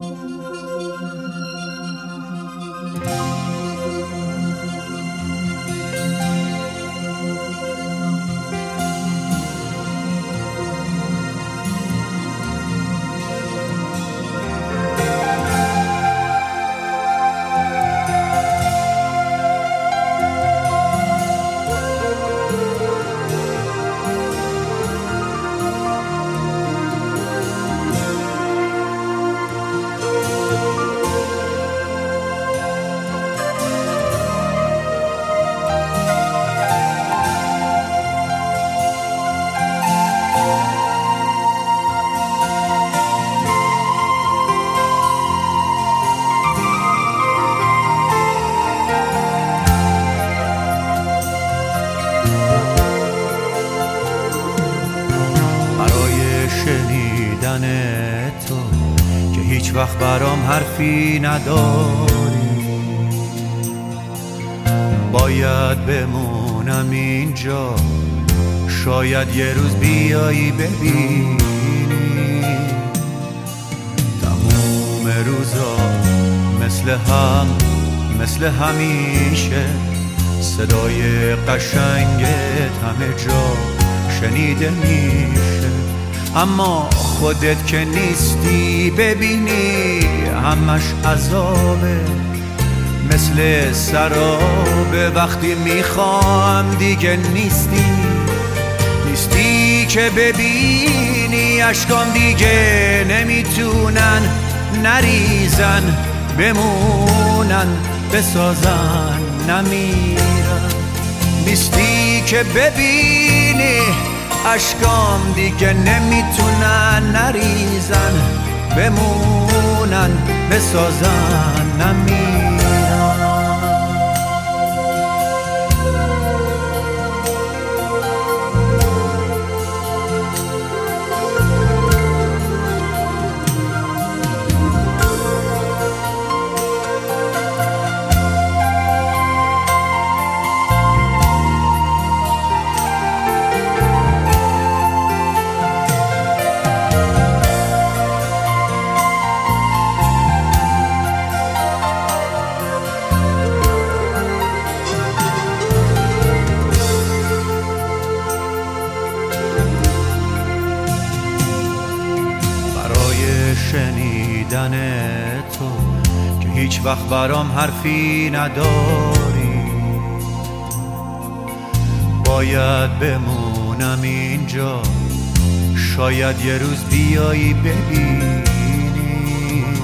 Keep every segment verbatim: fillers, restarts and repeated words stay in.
شنیدن تو که هیچ وقت برام حرفی نداری، باید بمونم اینجا، شاید یه روز بیایی ببینی. تموم روزا مثل هم مثل همیشه، صدای قشنگت همه جا شنیده میشه، اما خودت که نیستی ببینی همش عذابه، مثل سرابه. وقتی میخوام دیگه نیستی، نیستی که ببینی اشکام دیگه نمیتونن نریزن، بمونن بسازن نمیرن. نیستی که ببینی اشکام دیگه نمیتونن نریزن، بمونن بسازن نمیرن. شنیدن تو که هیچ وقت برام حرفی نداری، باید بمونم اینجا، شاید یه روز بیایی ببینی.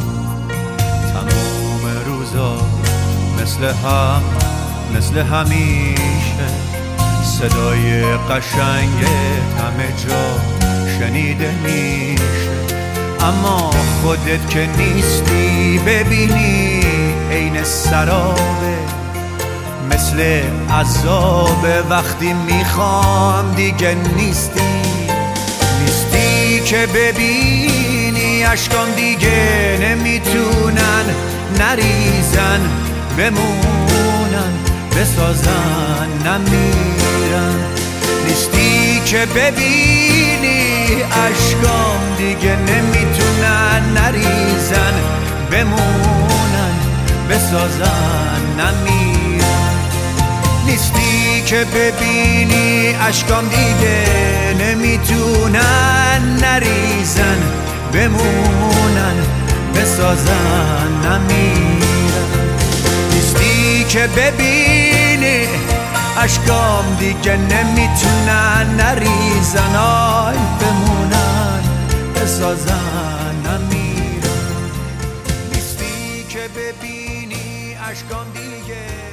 تموم روزا مثل هم مثل همیشه، صدای قشنگت همه جا شنیده میشه، اما خودت که نیستی ببینی عین سرابه، مثل عذابه. وقتی میخوام دیگه نیستی، نیستی که ببینی اشکام دیگه نمیتونن نریزن، بمونن بسازن نمیرن. نیستی که ببینی اشکام دیگه نمیتونن نریزن، بمونن بسازن نمیرن. نیستی که ببینی اشکام دیگه نمیتونن نریزن، بمونن بسازن نمیرن. نیستی که ببینی اشکام دیگه نمیتونن نریزن، آی بمونن بسازن نمیرن. نیستی که ببینی اشکام دیگه